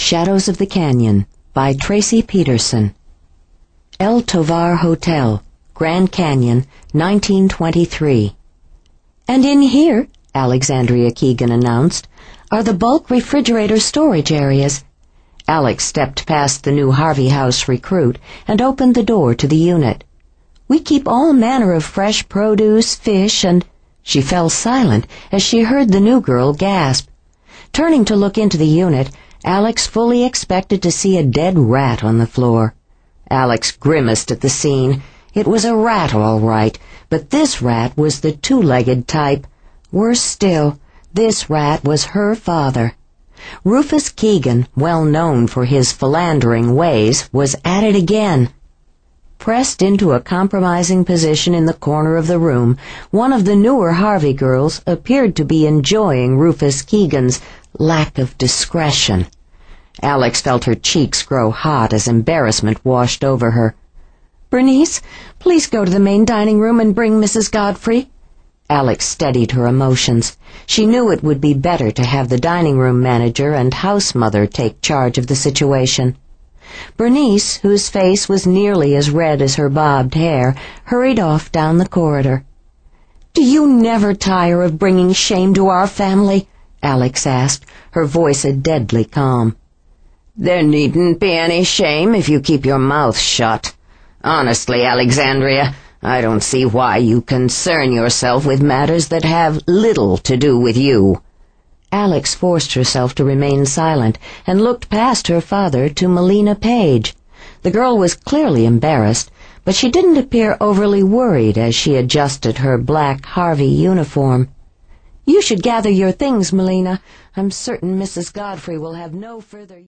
Shadows of the Canyon by Tracy Peterson. El Tovar Hotel, Grand Canyon, 1923. "And in here," Alexandria Keegan announced, "are the bulk refrigerator storage areas." Alex stepped past the new Harvey House recruit and opened the door to the unit. "We keep all manner of fresh produce, fish, and—" She fell silent as she heard the new girl gasp. Turning to look into the unit, Alex fully expected to see a dead rat on the floor. Alex grimaced at the scene. It was a rat, all right, but this rat was the two-legged type. Worse still, this rat was her father. Rufus Keegan, well known for his philandering ways, was at it again. Pressed into a compromising position in the corner of the room, one of the newer Harvey girls appeared to be enjoying Rufus Keegan's lack of discretion. Alex felt her cheeks grow hot as embarrassment washed over her. "Bernice, please go to the main dining room and bring Mrs. Godfrey." Alex steadied her emotions. She knew it would be better to have the dining room manager and house mother take charge of the situation. Bernice, whose face was nearly as red as her bobbed hair, hurried off down the corridor. "Do you never tire of bringing shame to our family?" Alex asked, her voice a deadly calm. "There needn't be any shame if you keep your mouth shut. Honestly, Alexandria, I don't see why you concern yourself with matters that have little to do with you." Alex forced herself to remain silent and looked past her father to Melina Page. The girl was clearly embarrassed, but she didn't appear overly worried as she adjusted her black Harvey uniform. "You should gather your things, Melina. I'm certain Mrs. Godfrey will have no further..."